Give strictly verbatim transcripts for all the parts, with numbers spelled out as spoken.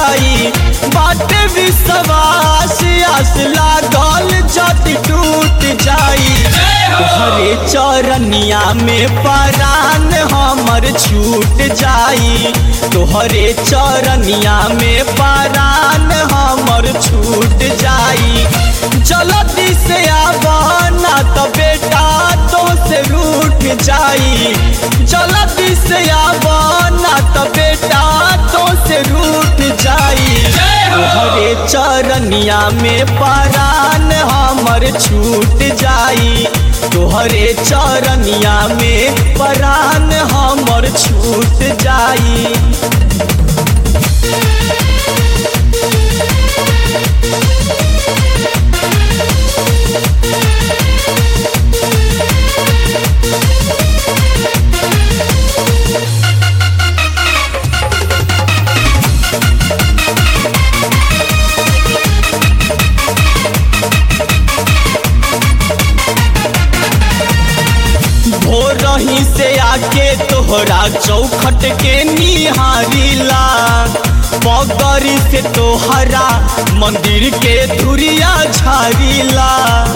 जाई बाटे विश्वास आस लागल जति टूट जाई तोहरे चरनिया में परान हमर छूट जाई तोहरे चरनिया में परान हमर छूट जाई जल्दी से आवाना तो बेटा तो से रूठ जाई जल्दी से आवाना तो बेटा तो से रूठ जाई तोहरे चरनिया में परान हमर छूट जाई तोहरे चरनिया में परान हमर छूट जाई भोरही से आके तोहरा चौखट के निहारीला पगड़ी से तोहरा मंदिर के धुरिया झारीला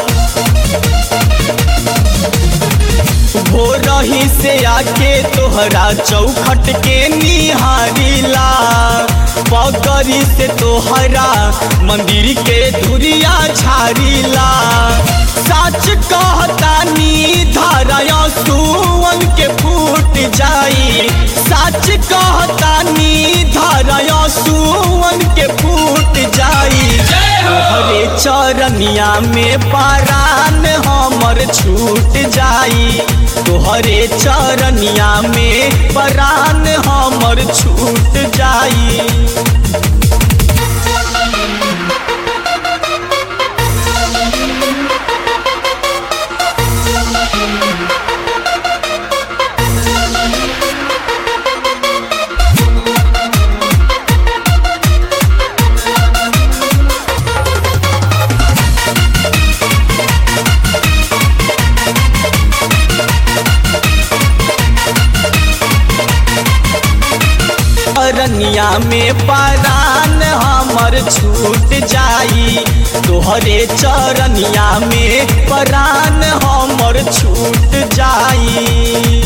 भोरही से आके तोहरा चौखट के निहारीला पगड़ी से तोहरा मंदिर के धुरिया झारीला सच कहतानी धाराया सुवन के फूट जाई सच कहतानी धाराया सुवन के फूट जाई तोहरे चरनिया में परान हमर छूट जाई तोहरे चरनिया में परान हमर छूट जाई चरनिया में परान हमर छूट जाई तोहरे चरनिया में परान हमर छूट जाई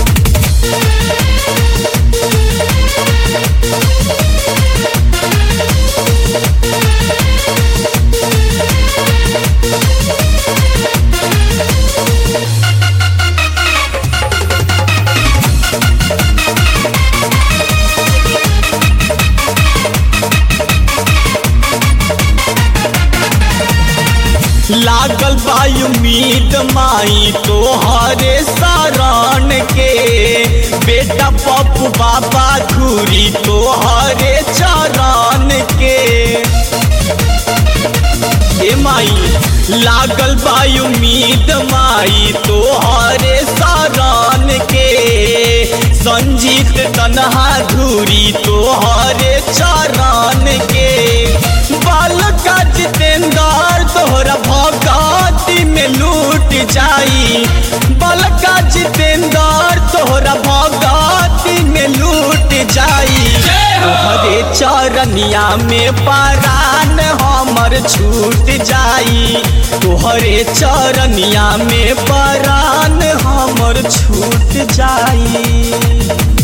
लागल बा उम्मीद माई तोहरे शरण के बेटा पप्पू बाबा धूरी तोहरे चरण के ए माई लागल बा उम्मीद माई तोहरे शरण के संजीत तनहा धूरी तोहरे चरण के बालका जितेंद्र तोहरा भगती में लूट जाई बालका जितेंद्र तोहरा भगती में लूट जाई तोहरे चरनिया में परान हमर छूट जाई तोहरे चरनिया में परान हमर छूट जाई।